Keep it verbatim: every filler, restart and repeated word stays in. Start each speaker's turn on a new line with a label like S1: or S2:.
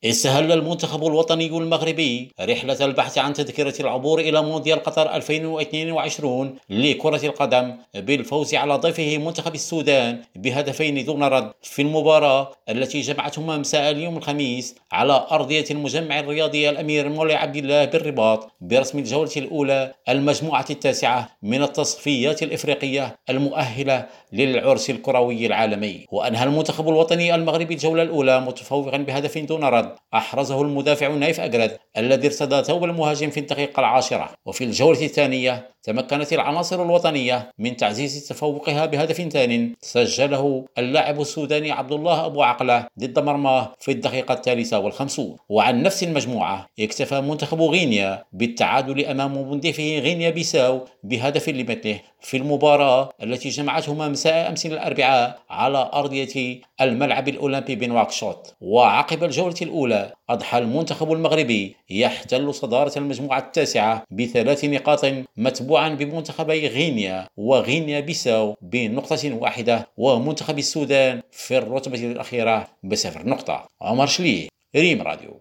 S1: استهل المنتخب الوطني المغربي رحلة البحث عن تذكرة العبور إلى مونديال قطر ألفين واثنين وعشرين لكرة القدم بالفوز على ضيفه منتخب السودان بهدفين دون رد في المباراة التي جمعتهما مساء اليوم الخميس على أرضية المجمع الرياضي الأمير مولاي عبد الله بالرباط برسم الجولة الأولى المجموعة التاسعة من التصفيات الإفريقية المؤهلة للعرس الكروي العالمي. وأنهى المنتخب الوطني المغربي الجولة الأولى متفوقا بهدف دون رد أحرزه المدافع نايف أجرد الذي ارتدى ثوب المهاجم في الدقيقة العاشرة. وفي الجولة الثانية تمكنت العناصر الوطنية من تعزيز تفوقها بهدف ثاني سجله اللاعب السوداني عبد الله أبو عقلة ضد مرماه في الدقيقة الثالثة والخمسون. وعن نفس المجموعة اكتفى منتخب غينيا بالتعادل أمام مضيفه غينيا بيساو بهدف لمثله في المباراة التي جمعتهما مساء أمس الأربعاء على أرضية الملعب الأولمبي بنواكشوط. وعقب الجولة الأولى أضحى المنتخب المغربي يحتل صدارة المجموعة التاسعة بثلاث نقاط متبوعا بمنتخبي غينيا وغينيا بيساو بنقطة واحدة ومنتخب السودان في الرتبة الأخيرة بصفر نقطة. عمر شليه، ريم راديو.